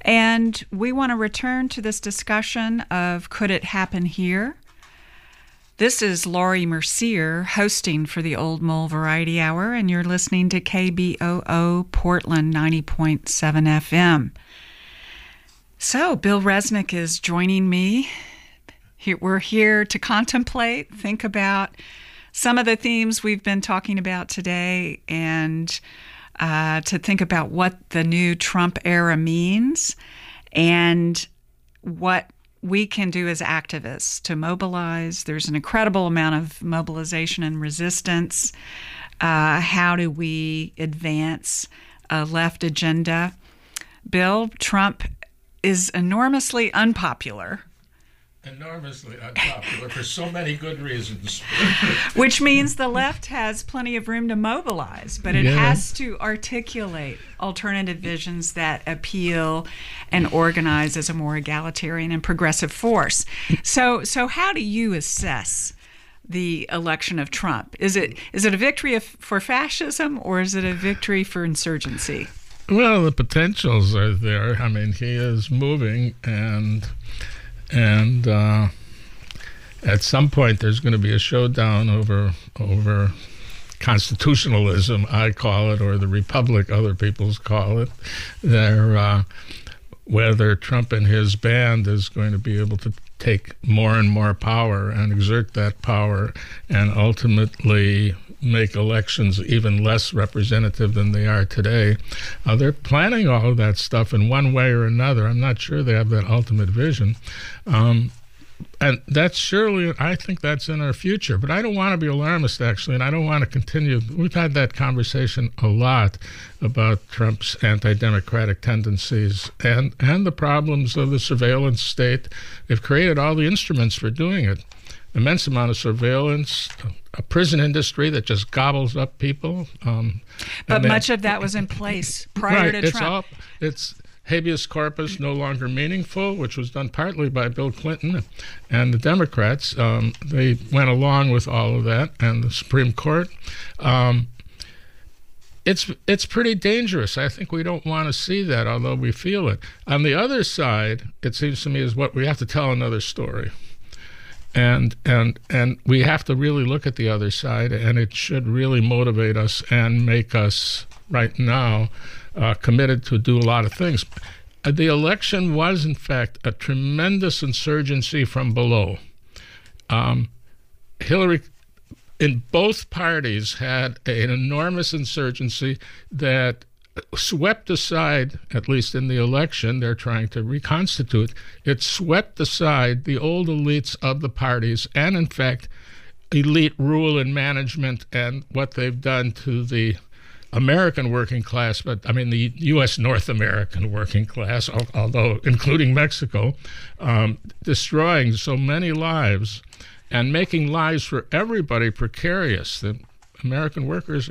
And we want to return to this discussion of could it happen here? This is Laurie Mercier hosting for the Old Mole Variety Hour, and you're listening to KBOO Portland 90.7 FM. So, Bill Resnick is joining me. We're here to contemplate, think about some of the themes we've been talking about today, and to think about what the new Trump era means and what we can do as activists to mobilize. There's an incredible amount of mobilization and resistance. How do we advance a left agenda? Bill, Trump is enormously unpopular. Enormously unpopular for so many good reasons. Which means the left has plenty of room to mobilize, but it has to articulate alternative visions that appeal and organize as a more egalitarian and progressive force. So how do you assess the election of Trump? Is it a victory for fascism, or is it a victory for insurgency? Well, the potentials are there. I mean, he is moving, and at some point there's going to be a showdown over constitutionalism, I call it, or the republic, other people's call it. Whether Trump and his band is going to be able to take more and more power and exert that power and ultimately make elections even less representative than they are today. They're planning all of that stuff in one way or another. I'm not sure they have that ultimate vision. And that's surely, I think that's in our future. But I don't want to be alarmist, actually, and I don't want to continue. We've had that conversation a lot about Trump's anti-democratic tendencies and the problems of the surveillance state. They've created all the instruments for doing it. Immense amount of surveillance, a prison industry that just gobbles up people. But much of that was in place prior to Trump. It's habeas corpus no longer meaningful, which was done partly by Bill Clinton and the Democrats. They went along with all of that, and the Supreme Court. It's pretty dangerous. I think we don't want to see that, although we feel it. On the other side, it seems to me, is what we have to tell another story. And we have to really look at the other side, and it should really motivate us and make us right now committed to do a lot of things. The election was, in fact, a tremendous insurgency from below. Hillary, in both parties, had an enormous insurgency that swept aside, at least in the election, they're trying to reconstitute, it swept aside the old elites of the parties and, in fact, elite rule and management and what they've done to the American working class, but I mean the U.S. North American working class, although including Mexico, destroying so many lives and making lives for everybody precarious. The American workers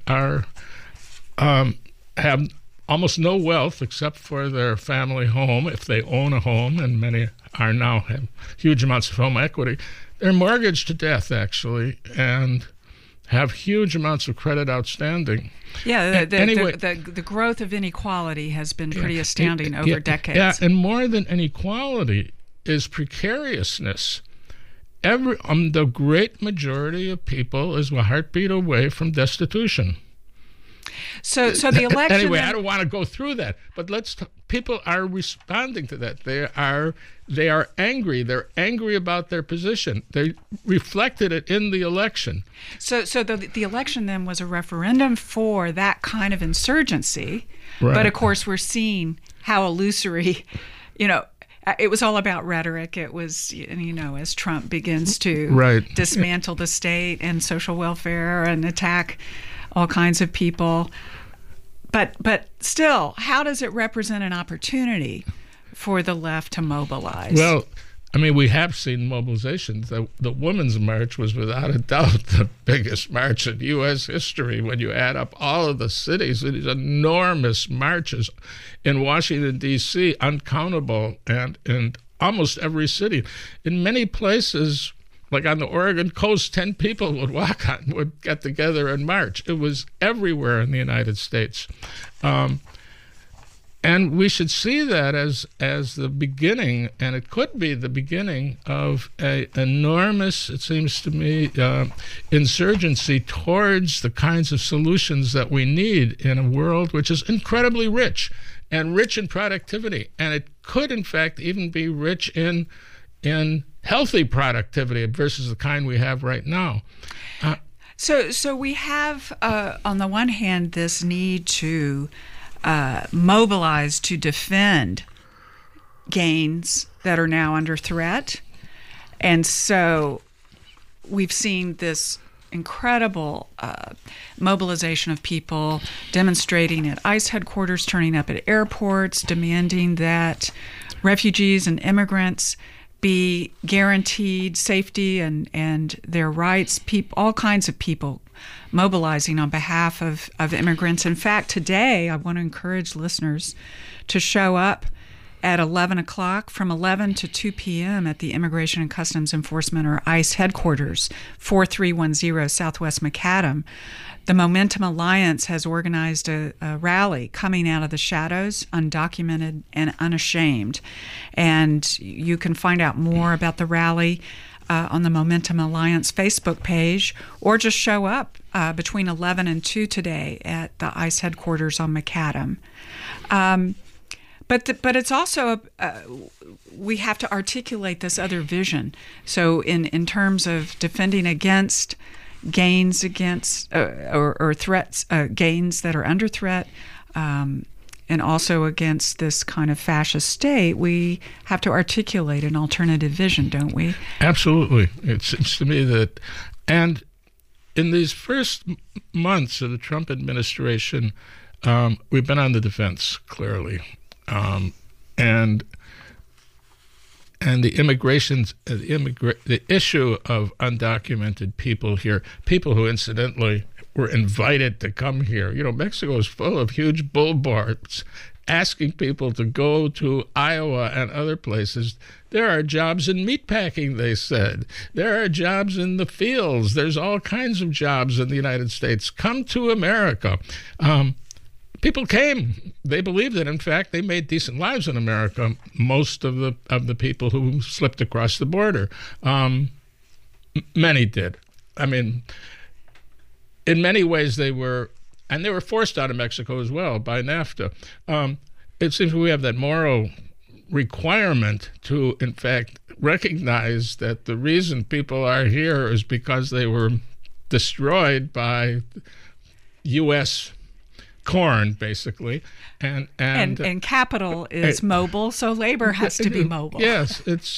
have almost no wealth except for their family home, if they own a home, and many are now have huge amounts of home equity. They're mortgaged to death, actually, and have huge amounts of credit outstanding. Yeah, the growth of inequality has been pretty astounding over decades. Yeah, and more than inequality is precariousness. The great majority of people is a heartbeat away from destitution. So the election. Anyway, I don't want to go through that, but people are responding to that. They are angry. They're angry about their position. They reflected it in the election. So the election then was a referendum for that kind of insurgency. Right. But of course, we're seeing how illusory, it was all about rhetoric. It was, as Trump begins to dismantle the state and social welfare and attack all kinds of people. But still, how does it represent an opportunity for the left to mobilize? Well, I mean, we have seen mobilizations. The Women's March was without a doubt the biggest march in U.S. history when you add up all of the cities. These enormous marches in Washington, D.C., uncountable, and in almost every city. In many places, like on the Oregon coast, 10 people would get together and march. It was everywhere in the United States. And we should see that as the beginning, and it could be the beginning of an enormous, it seems to me, insurgency towards the kinds of solutions that we need in a world which is incredibly rich, and rich in productivity. And it could, in fact, even be rich in healthy productivity versus the kind we have right now. So we have, on the one hand, this need to mobilize to defend gains that are now under threat. And so we've seen this incredible mobilization of people demonstrating at ICE headquarters, turning up at airports, demanding that refugees and immigrants be guaranteed safety and their rights, all kinds of people mobilizing on behalf of immigrants. In fact, today I want to encourage listeners to show up at 11 o'clock from 11 to 2 p.m. at the Immigration and Customs Enforcement, or ICE headquarters, 4310 Southwest Macadam. The Momentum Alliance has organized a rally coming out of the shadows, undocumented and unashamed. And you can find out more about the rally on the Momentum Alliance Facebook page, or just show up between 11 and 2 today at the ICE headquarters on Macadam. But it's also, we have to articulate this other vision. So in terms of defending against gains against or threats, gains that are under threat, and also against this kind of fascist state, we have to articulate an alternative vision, don't we? Absolutely. It seems to me that, and in these first months of the Trump administration, we've been on the defense, clearly. And the the issue of undocumented people here, people who incidentally were invited to come here. You know, Mexico is full of huge billboards asking people to go to Iowa and other places. There are jobs in meatpacking, they said. There are jobs in the fields. There's all kinds of jobs in the United States. Come to America. People came. They believed it. In fact, they made decent lives in America, most of the people who slipped across the border. Many did. I mean, in many ways they were forced out of Mexico as well by NAFTA. It seems we have that moral requirement to, in fact, recognize that the reason people are here is because they were destroyed by U.S. corn, basically, and capital is mobile, so labor has to be mobile. Yes, it's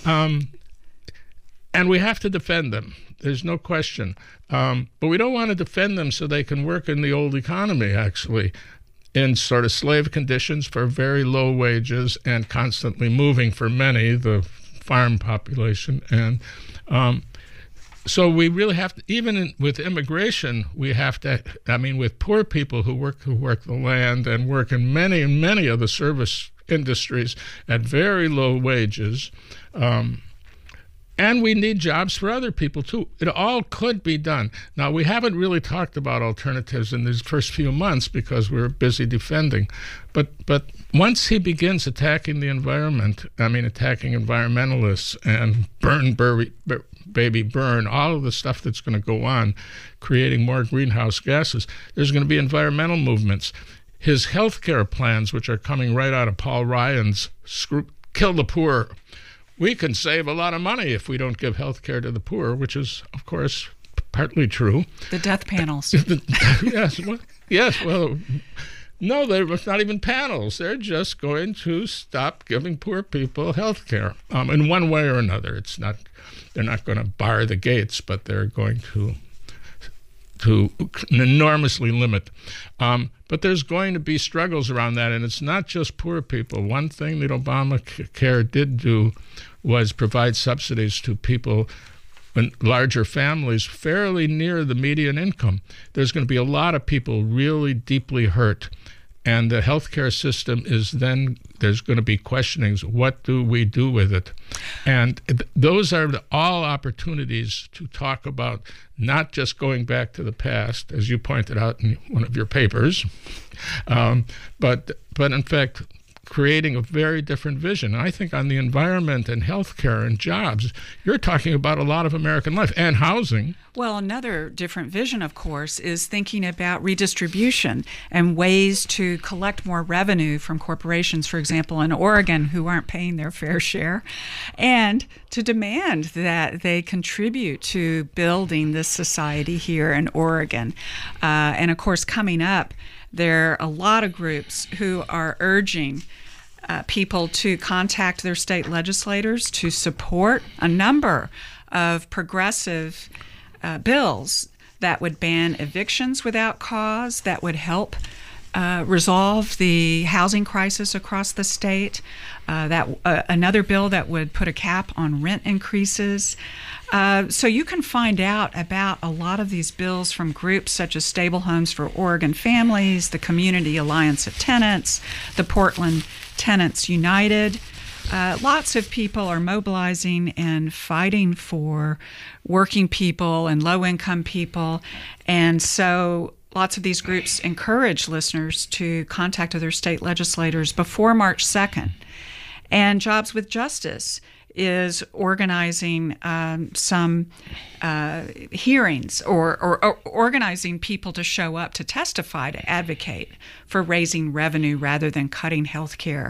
and we have to defend them. There's no question, but we don't want to defend them so they can work in the old economy, actually, in sort of slave conditions for very low wages and constantly moving for many, the farm population, and so we really have to, even with immigration, we have to, I mean, with poor people who work the land and work in many of the service industries at very low wages, and we need jobs for other people too. It all could be done. Now, we haven't really talked about alternatives in these first few months because we're busy defending. But once he begins attacking the environment, I mean, attacking environmentalists and baby burn, all of the stuff that's going to go on, creating more greenhouse gases, there's going to be environmental movements. His health care plans, which are coming right out of Paul Ryan's Kill the Poor. We can save a lot of money if we don't give health care to the poor, which is, of course, partly true. The death panels. Yes, well, no, they're not even panels. They're just going to stop giving poor people health care in one way or another. They're not going to bar the gates, but they're going to enormously limit. But there's going to be struggles around that, and it's not just poor people. One thing that Obamacare did do was provide subsidies to people in larger families fairly near the median income. There's going to be a lot of people really deeply hurt, And the healthcare system is then, there's going to be questionings, what do we do with it? And those are all opportunities to talk about not just going back to the past, as you pointed out in one of your papers, but in fact, creating a very different vision. I think on the environment and healthcare and jobs, you're talking about a lot of American life and housing. Well, another different vision, of course, is thinking about redistribution and ways to collect more revenue from corporations, for example, in Oregon, who aren't paying their fair share, and to demand that they contribute to building this society here in Oregon. And of course, coming up, there are a lot of groups who are urging people to contact their state legislators to support a number of progressive bills that would ban evictions without cause, that would help resolve the housing crisis across the state, another bill that would put a cap on rent increases. So you can find out about a lot of these bills from groups such as Stable Homes for Oregon Families, the Community Alliance of Tenants, the Portland Tenants United. Lots of people are mobilizing and fighting for working people and low-income people. And so lots of these groups encourage listeners to contact their state legislators before March 2nd. And Jobs with Justice is organizing some hearings or organizing people to show up to testify, to advocate for raising revenue rather than cutting health care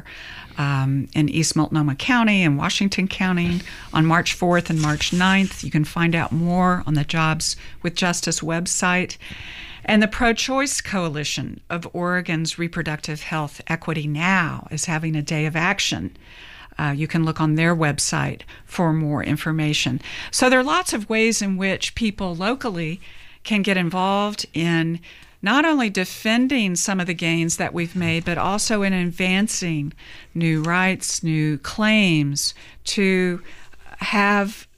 in East Multnomah County and Washington County on March 4th and March 9th. You can find out more on the Jobs with Justice website. And the Pro-Choice Coalition of Oregon's Reproductive Health Equity Now is having a day of action. You can look on their website for more information. So there are lots of ways in which people locally can get involved in not only defending some of the gains that we've made, but also in advancing new rights, new claims to have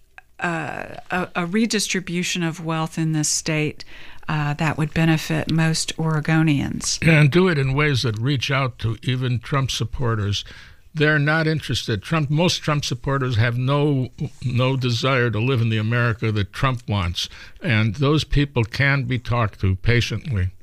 a redistribution of wealth in this state that would benefit most Oregonians. And do it in ways that reach out to even Trump supporters. They're not interested. Most Trump supporters have no desire to live in the America that Trump wants. And those people can be talked to patiently.